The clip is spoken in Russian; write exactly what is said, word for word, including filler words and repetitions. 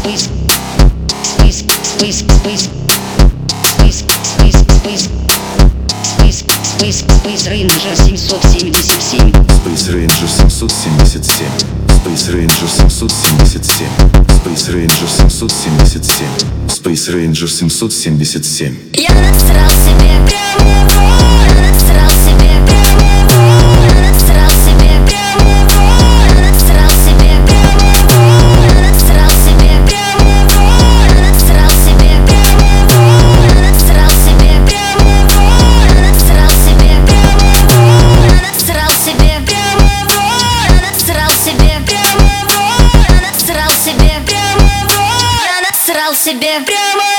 Space, space, space, space, space, space, space, space, space, Space Ranger семьсот семьдесят семь. Space Ranger семьсот семьдесят семь. Space Ranger семьсот семьдесят семь. Space Ranger семьсот семьдесят семь. Space Ranger семьсот семьдесят семь. Я насрал себе прямо в рот. Я насрал себе прямо в рот. Я насрал себе прямо в рот. Я насрал себе прямо в рот. Я насрал себе прямо в рот. Я насрал себе прямо в рот. Я насрал себе прямо в рот. Я насрал себе прямо в рот. Я насрал себе прямо в рот. Я насрал себе прямо в рот. Я насрал себе прямо в рот. Я насрал себе прямо в рот.